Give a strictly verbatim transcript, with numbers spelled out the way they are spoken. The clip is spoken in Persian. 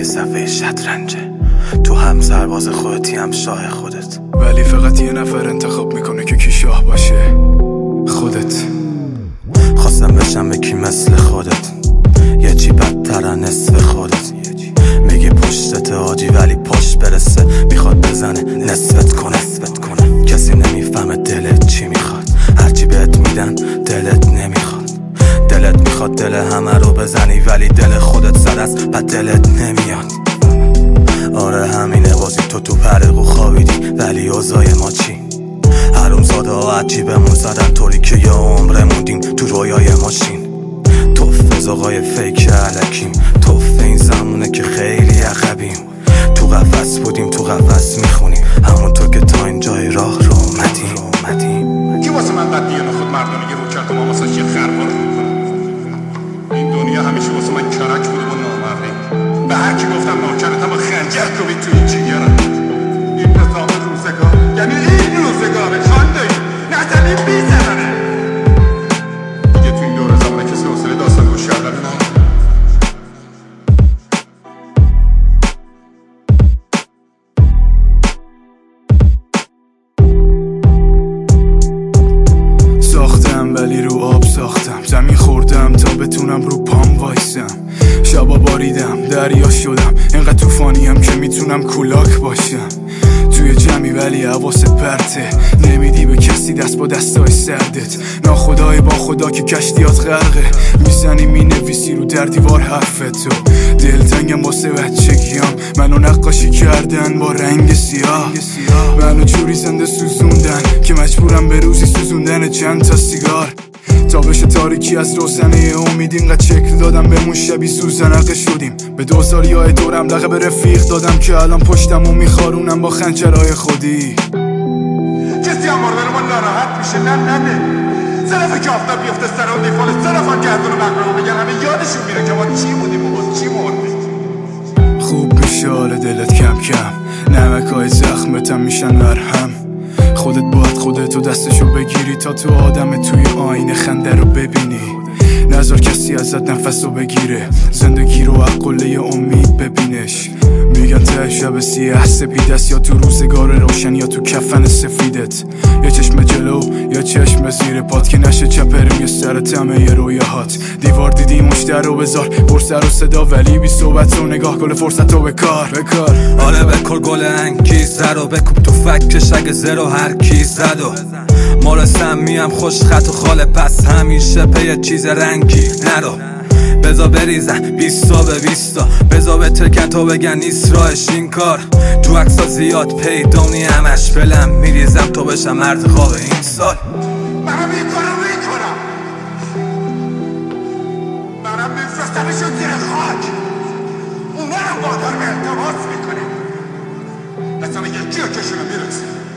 صفحه شطرنجه، تو هم سرباز خودتی هم شاه خودت، ولی فقط یه نفر انتخاب میکنه که کی شاه باشه، خودت. خواستم بشم به کی مثل خودت، یه چی بدتر نصف خودت. میگه پشتت آجی ولی پشت برسه میخواد بزنه نصفت کنه نصفت کنه. کسی نمیفهمه دلت چی میخواد، هرچی بهت میدن دلت نمیخواد. دلت میخواد دل همه رو بزنی ولی دل خودت زد است بعد دلت نمیاد. آره همینه بازی، تو تو پرقو خوابیدی ولی اوضاع ما چی؟ حروم زاده ها عجیبمون زدن طوری که یه عمره موندیم تو رویای ماشین. توف آقای فیک علکیم، توف این زمونه که خیلی عقبیم. تو قفس بودیم تو قفس میخونیم، همونطور که تا اینجای راه رو اومدیم. کی واسه من قد دیانه خود مردانه رو کرد و ما واسه یه خربار میکنم. این دنیا همیشه واسه من کرک بود و نامردی. به هر کی گفتم ناکرتم و خنجر کوبید تو این جیگرم. این نظام روزگار یعنی این روزگاره خانده نزنی بیزنه دیگه. تو این دور زمانه کسی حوصله داستان گوش کردن نه. ساختم ولی رو آب ساختم، زمین خوردم تا بتونم رو پام وایسم. شبا باریدم دریا شدم، اینقدر توفانیم که میتونم کولاک باشم. توی جمعی ولی حواست پرته، نمیدی به کسی دست با دستای سردت. ناخدای با خدا که کشتیات غرقه، میزنی مینویسی رو در دیوار حرفتو. دلتنگم واسه بچگیام، منو نقاشی کردن با رنگ سیاه. منو جوری زنده سوزوندن که مجبورم به روزی سوزوندن چند تا سیگار. تابش تاریکی از روزنه امید اینقدر شکل دادم بهمون شبی سوزنقه شدیم. به دوزاری های دورم لقب رفیق دادم که الان پشتم و میخارونم با خنجرهای خودی. کسی هم مردن ما ناراحت میشه نه ننه صرف که آفتاب بیفته سر اون دیفال صرف هم گردون و مقرمه بگن همه یادشون میره که ما چی بودیم و باز چی مردیم. خوب میشه حال دلت کم کم، نمک های زخمتم میشن مرهم. خودت باید خودتو دستشو بگیری تا تو آدم توی آینه خنده رو ببینی. نذار کسی ازت نفسو بگیره، زندگی رو عقله امید ببینش. میگن ته شب سیاه سپید است، یا تو روزگار روشن یا تو کفن سفیدت. یه چشم جلو یا چشم زیر پات که نشه چپریم یه سر تمه یه رویهات. دیوار دیدی مشتر رو بذار پر سر و صدا ولی بی صحبت و نگاه کل فرصت رو بکار بکار. آره بکر گل انگیز رو بکوب تو فکش اگه زرو هر کی زد و مال سمیم خوش خط و خاله پس همیشه پی چیز رنگی نرو. بزا بریزن بیستا به بیستا، بزا به ترکن تا بگن نیست راهش این کار. تو عکسا زیاد پیدانی همش فلم میریزم تا بشم مرد خواب این سال. منم این کارو میکنم، منم میفرستمشون زیر خاک، اونا هم وادار به التماس میکنه مثلا یکی کشونو میرسه.